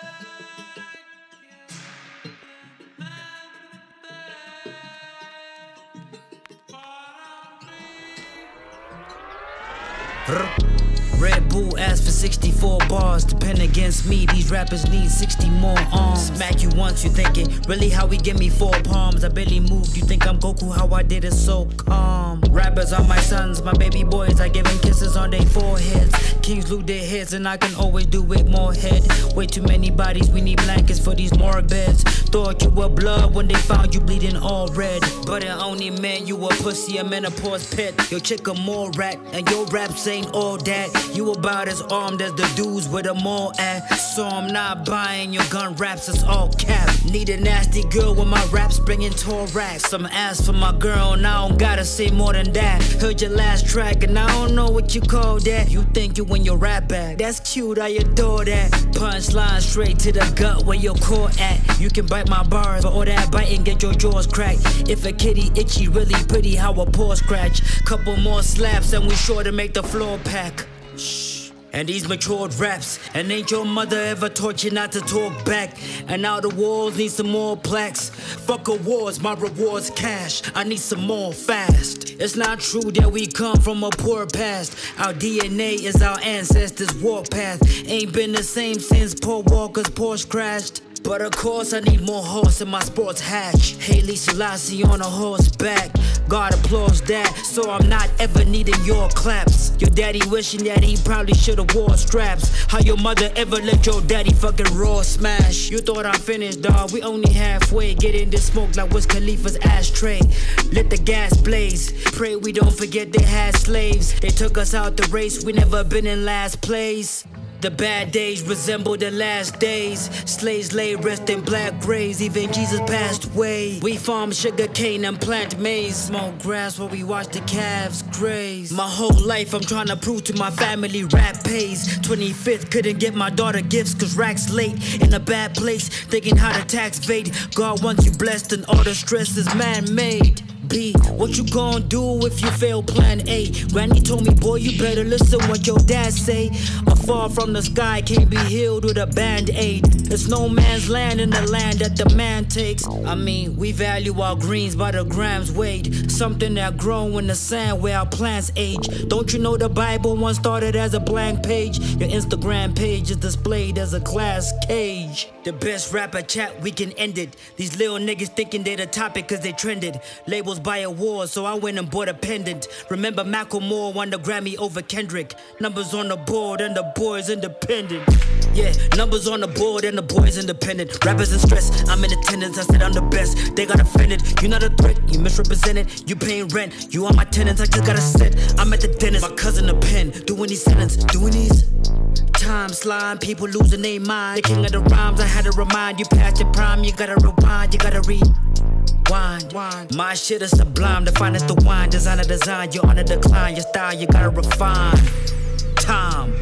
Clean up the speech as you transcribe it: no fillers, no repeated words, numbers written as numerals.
Red Bull asked for 64 bars. To pen against me, these rappers need 60 more arms. Smack you once, you thinking, really how we give me 4 palms? I barely moved, you think I'm Goku, how I did it so calm. Rappers are my sons, my baby boys, I give them kisses on their foreheads. Kings loot their heads and I can always do it more head. Way too many bodies, we need blankets for these morgue beds. Thought you were blood when they found you bleeding all red. But it only meant you a pussy, a menopause pet. Your chick a more rat, and your raps ain't all that. You about as armed as the dudes with them all at. So I'm not buying your gun raps, it's all cap. Need a nasty girl with my raps bringing tall racks. Some ass for my girl and I don't gotta say more than that. Heard your last track and I don't know what you call that. You think you in your rap bag, that's cute, I adore that. Punchline straight to the gut where your core at. You can bite my bars, but all that biting get your jaws cracked. If a kitty itchy, really pretty how a paw scratch. Couple more slaps and we sure to make the floor pack. Shh. And these matured raps, and ain't your mother ever taught you not to talk back? And now the walls need some more plaques. Fuck awards, my reward's cash. I need some more fast. It's not true that we come from a poor past. Our DNA is our ancestors' walk path. Ain't been the same since Paul Walker's Porsche crashed. But of course I need more horse in my sports hatch. Haile Selassie on a horseback. God applauds that, so I'm not ever needing your claps. Your daddy wishing that he probably should've wore straps. How your mother ever let your daddy fucking raw smash? You thought I'm finished, dawg, we only halfway. Get in this smoke like Wiz Khalifa's ashtray. Let the gas blaze, pray we don't forget they had slaves. They took us out the race, we never been in last place. The bad days resemble the last days. Slaves lay rest in black graves. Even Jesus passed away. We farm sugar cane and plant maize. Smoke grass while we watch the calves graze. My whole life I'm trying to prove to my family rap pays. 25th couldn't get my daughter gifts cause rack's late. In a bad place thinking how to tax evade. God wants you blessed and all the stress is man-made. B, what you gon' do if you fail plan A? Granny told me, boy, you better listen what your dad say. A fall from the sky can't be healed with a band-aid. There's no man's land in the land that the man takes. I mean, we value our greens by the grams weighed. Something that grow in the sand where our plants age. Don't you know the Bible once started as a blank page? Your Instagram page is displayed as a glass cage. The best rapper chat, we can end it. These little niggas thinking they the topic cause they trended. Labels buy awards, so I went and bought a pendant. Remember Macklemore won the Grammy over Kendrick. Numbers on the board and the boys independent. Yeah, numbers on the board and the boys independent. Rappers in stress, I'm in attendance, I said I'm the best. They got offended, you not a threat, you misrepresented. You paying rent, you are my tenants, I just got a set. I'm at the dentist, my cousin a pen. Doing these sentences, doing these time slime, people losing their mind. The king of the rhymes, I had to remind you past your prime. You gotta rewind, you gotta rewind. My shit is sublime, the finest the wine. Designer design, you're on a decline. Your style, you gotta refine. Time.